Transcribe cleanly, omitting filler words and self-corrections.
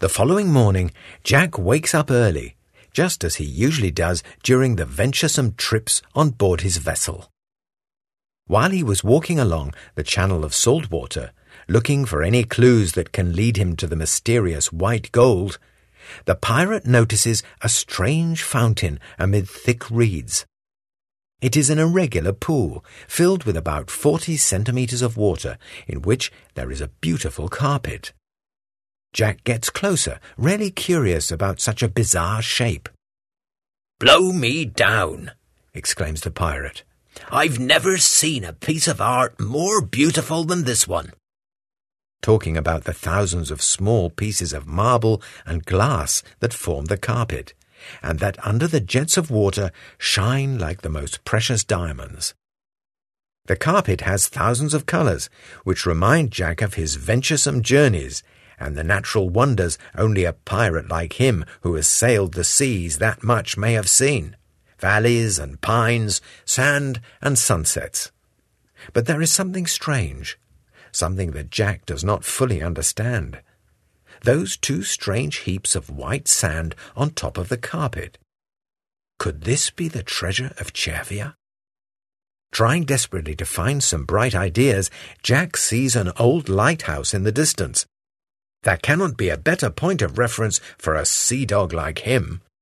The following morning, Jack wakes up early, just as he usually does during the venturesome trips on board his vessel. While he was walking along the channel of salt water, looking for any clues that can lead him to the mysterious white gold, the pirate notices a strange fountain amid thick reeds. It is an irregular pool, filled with about 40 centimeters of water, in which there is a beautiful carpet. Jack gets closer, really curious about such a bizarre shape. "Blow me down," exclaims the pirate. "I've never seen a piece of art more beautiful than this one." Talking about the thousands of small pieces of marble and glass that form the carpet, and that under the jets of water shine like the most precious diamonds. The carpet has thousands of colors, which remind Jack of his venturesome journeys, and the natural wonders only a pirate like him who has sailed the seas that much may have seen. Valleys and pines, sand and sunsets. But there is something strange, something that Jack does not fully understand. Those two strange heaps of white sand on top of the carpet. Could this be the treasure of Cervia? Trying desperately to find some bright ideas, Jack sees an old lighthouse in the distance. That cannot be a better point of reference for a sea dog like him.